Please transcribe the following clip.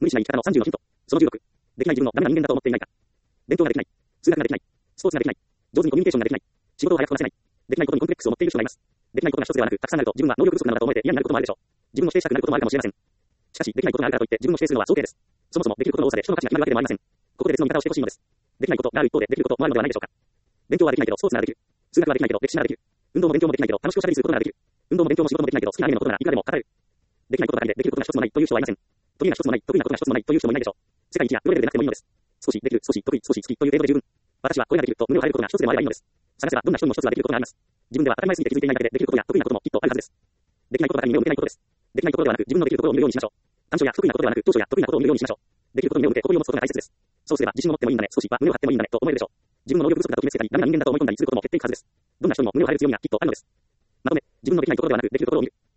無理しない生き方の30のヒント。その16。できない自分のダメな人間だと思っていないか。勉強ができない。数学ができない。スポーツができない。上手にコミュニケーションができない。仕事を早くこなせない。できないことにコンプレックスを持っている人がいます。できないことが一つではなく、たくさんあると自分は能力不足なのだと思えて嫌になることもあるでしょう。自分を否定したくなることもあるかもしれません。しかし、できないことがあるからといって自分を否定するのは小計です。そもそもできることの多さで人の価値が決まるわけでもありません。ここで別の見方をしてほしいのです。できないことがある一方でできることもあるのではないでしょうか。勉強はできないけどスポーツならできる。数学はできないけど歴史ならできる。運動も勉強もできないけど楽しくおしゃべりすることならできる。運動も勉強も仕事もできないけど好きなアニメのことならいくらでも語れる。できないことばかりでできることが一つもないという人はいません。得意な一つもない、得意なことが一つもないという人もいないでしょう。世界一やプロレベルでなくてもいいのです。少しできる、少し得意、少し好きという程度で十分。私はこれができると胸を張れることが一つでもあればいいのです。探せばどんな人にも一つはできることがあります。自分では当たり前すぎて気づいていないだけでできることや得意なこともきっとあるはずです。できないことばかりに目を向けないことです。できないところではなく自分のできるところを見るようにしましょう。短所や不得意なことではなく長所や得意なことを見るようにしましょう。できることに目を向け誇りを持つことが大切です。そうすれば自信を持ってもいいんだね、少しは胸を張ってもいいんだねと思えるでしょう。自分の能力不足だと決めつけたり、ダメな人間だと思い込んだりすることも減っていくはずです。どんな人にも胸を張れる強みがきっとあるのです。まとめ、自分のできないところではなくできるところを見る。